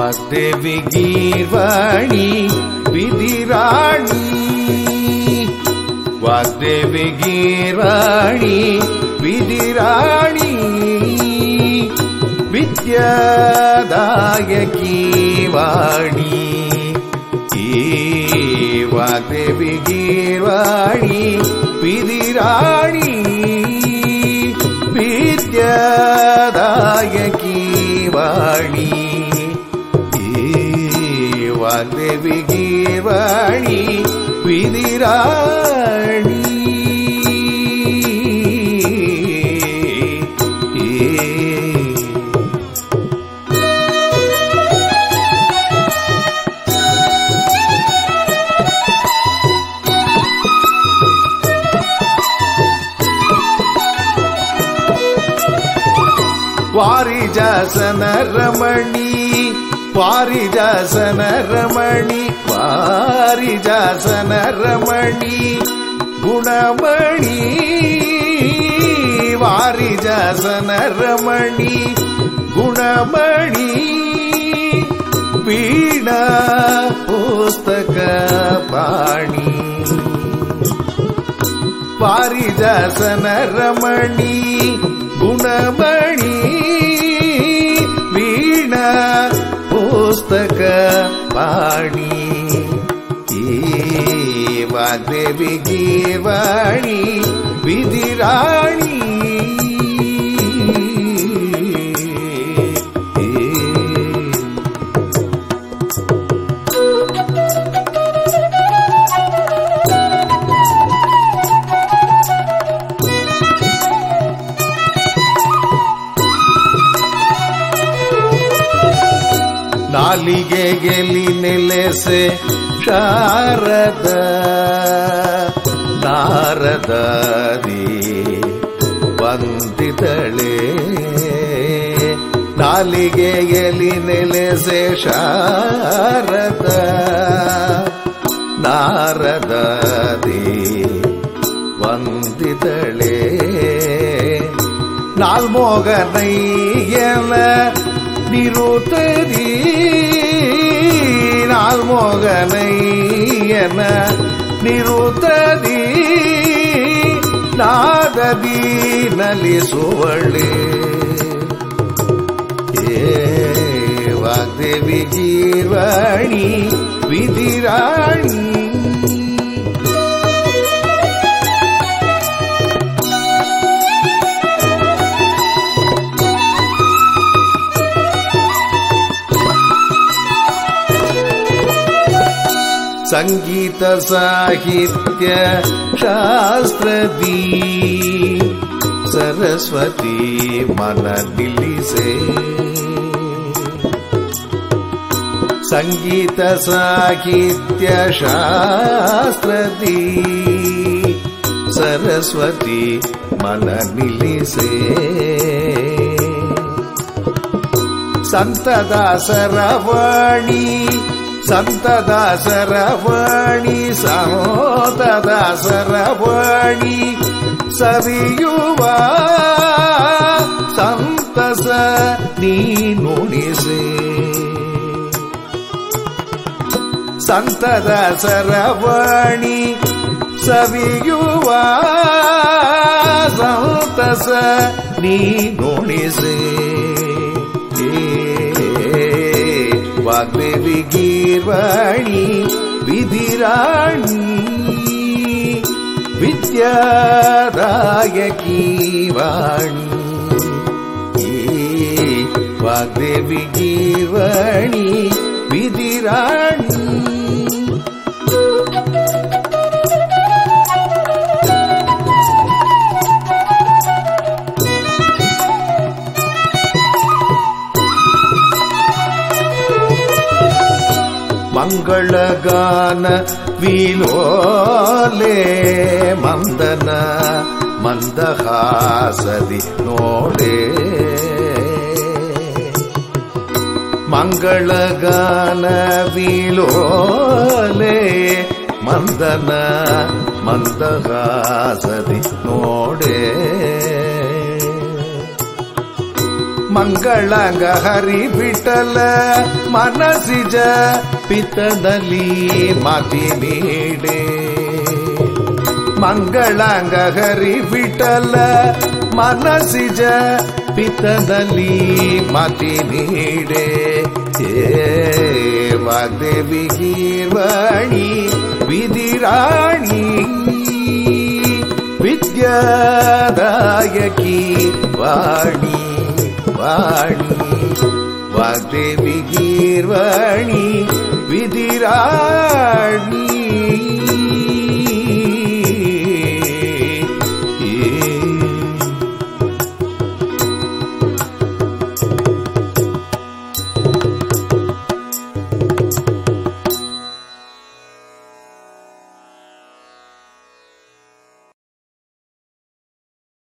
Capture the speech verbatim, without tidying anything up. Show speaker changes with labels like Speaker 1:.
Speaker 1: ವಾಗ್ದೇವಿ ಗೀರ್ವಾಣಿ ವಿಧಿರಾಣಿ ವಾಗ್ದೇವಿ ಗೀರ್ವಾಣಿ ವಿಧಿರಾಣಿ ವಿದ್ಯಾದಾಯಕಿ ವಾಣಿ ಈ ವಾಗ್ದೇವಿ ಗೀರ್ವಾಣಿ ವಿಧಿರಾಣಿ ವಿದ್ಯಾದಾಯಕಿ ವಾಣಿ ವಾಗ್ದೇವಿ ಗೀರ್ವಾಣಿ ವಿಧಿರಾಣಿ ವಾರಿಜಾಸನ ರಮಣಿ ವಾರಿಜಾಸನ ರಮಣಿ ವಾರಿಜಾಸನ ರಮಣಿ ಗುಣಮಣಿ ವಾರಿಜಾಸನ ರಮಣಿ ಗುಣಮಣಿ ವೀಣಾ ಪುಸ್ತಕ ಪಾಣಿ ವಾರಿಜಾಸನ ರಮಣಿ ಗುಣಮಣಿ ವೀಣಾ ಪುಸ್ತಕ ಪಾಣಿ ಈ ವಾಗ್ದೇವಿ ಗೀರ್ವಾಣಿ ವಿಧಿರಾಣಿ ನಾಲಿಗೆಗೆಲಿ ನೆಲೆಸೆ ಶಾರದ ನಾರದಾದಿ ವಂದಿತಳೆ ನಾಲಿಗೆಗೆಲಿ ನೆಲೆಸೆ ಶಾರದ ನಾರದಾದಿ ವಂದಿತಳೆ ನಾಲ್ಮೋಗನಯ್ಯನ ನಿರುತರಿ ನಾಲ್ಮೋಗನಯ್ಯನ ನಿರುತರಿ ನಾದದಿ ನಲಿಸುವಳೆ ಏ ವಾಗ್ದೇವಿ ಗೀರ್ವಾಣಿ ವಿಧಿರಾಣಿ ಸಂಗೀತ ಸಾಹಿತ್ಯ ಶಾಸ್ತ್ರದಿ ಸರಸ್ವತಿ ಮನ ನಿಲ್ಲಿಸೆ ಸಂಗೀತ ಸಾಹಿತ್ಯ ಶಾಸ್ತ್ರದಿ ಸರಸ್ವತಿ ಮನ ನಿಲ್ಲಿಸೆ ಸಂತದಾಸರವಾಣಿ ಸಂತದಾಸರವಾಣಿ ಸಂತದಾಸರವಾಣಿ ಸವಿಯುವ ಸಂತಸ ನೀನುಣಿಸೆ ಸಂತದಾಸರವಾಣಿ ಸವಿಯುವ ಸಂತಸ ನೀನುಣಿಸೆ ವಾಗ್ದೇವಿ ಗೀರ್ವಾಣಿ ವಿಧಿರಾಣಿ ವಿದ್ಯಾದಾಯಕಿ ವಾಣಿ ವಾಗ್ದೇವಿ ಗೀರ್ವಾಣಿ ವಿಧಿರಾಣಿ ಮಂಗಳಗಾನ ವಿಲೋಲೆ ಮಂದನ ಮಂದಹಾಸದಿ ನೋಡೆ ಮಂಗಳಗಾನ ವಿಲೋಲೆ ಮಂದನ ಮಂದಹಾಸದಿ ನೋಡೆ ಮಂಗಳಾಂಗ ಹರಿ ವಿಠಲ ಮನಸಿಜ ಪಿತದಲ್ಲಿ ಮಾತಿ ನೀಡೆ ಮಂಗಳಾಂಗ ಹರಿ ವಿಠಲ ಮನಸಿಜ ಪಿತದಲ್ಲಿ ಮಾತಿ ನೀಡೆ ವಾಗ್ದೇವಿ ಗೀರ್ವಾಣಿ ವಿಧಿರಾಣಿ ವಿದ್ಯಾದಾಯಕಿ ವಾಣಿ ವಾಣಿ ವಾಗ್ದೇವಿ ಗೀರ್ವಾಣಿ ವಿಧಿರಾಣಿ